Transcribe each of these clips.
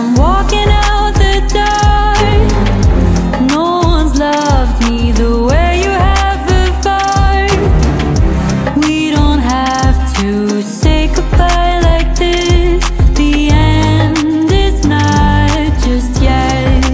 I'm walking out the door. No one's loved me the way you have before. We don't have to say goodbye like this. The end is not just yet.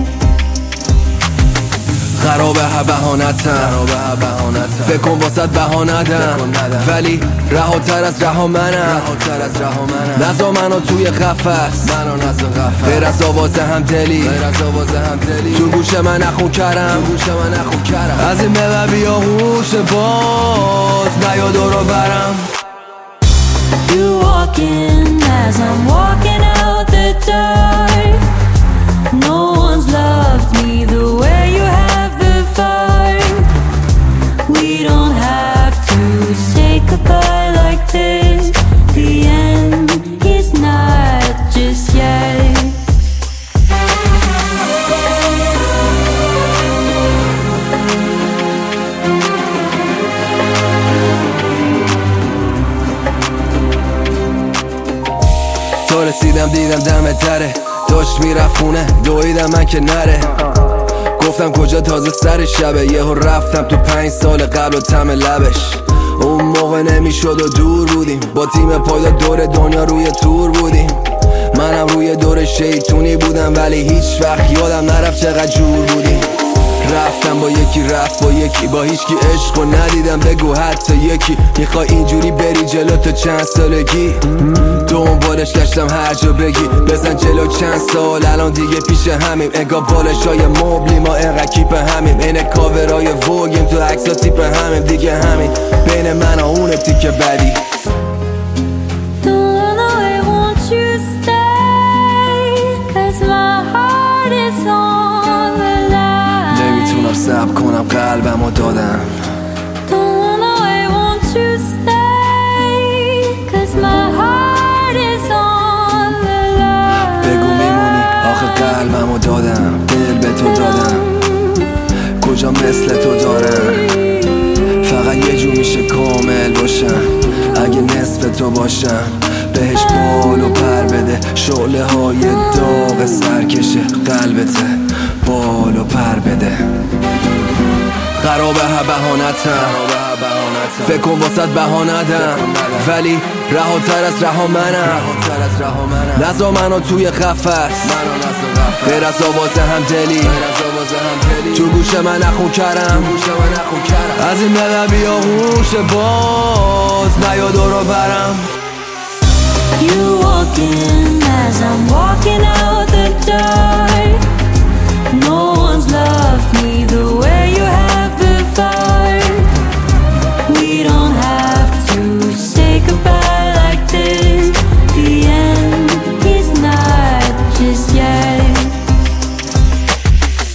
خرابه ها بهانتم فکر کن واسد بهانتم ولی رهاتر از رها منم نزا منو توی قفس غیر از آواز همدلی تو گوش من نخون کرم از این به بیا هوش باز نیا دورو برم. You walk in as I'm walking out the door. No one's loved me the way you have before. We don't have to say goodbye like this. The end is not just yet. تا رسیدم دیدم دم دره داشت میرفت خونه دویدم من که نره گفتم کجا تازه سر شبه یهو رفتم تو 5 سال قبل و تم لبش اون موقع نمیشد و دور بودیم با تیم پایدار دور دنیا روی تور بودیم منم روی دور شیطونی بودم ولی هیچ وقت یادم نرفت چقدر جور بودیم رفتم با یکی رفت با یکی با هیچکی عشق و ندیدم بگو حتی یکی میخوای اینجوری بری جلو تا چند سالگی دنبالش گشتم هر جا بگی بزن جلو چند سال الان دیگه پیش همیم انگار بالشای مبلی ما انقدر کیپ همیم این کاورای وگیم تو عکسا تیپ همیم دیگه همین بین من و اون تیک بدی صبر کنم قلبمو دادم بگو میمونی آخه قلبمو دادم دل به تو دادم کجا مثل تو دارم فقط یه جو میشه کامل باشم اگه نصف تو باشم بهش بال و پر بده شعله های داغ سرکشه قلبته بال و پر بده خرابه ها بهانتم فکر کن واسد بهانتم ولی رهاتر از رها منم نزا منو توی قفس غیر از آواز همدلی تو گوش من نخون کرم از این به بیا هوش باز نیا دورو برم. You walk in as I'm walking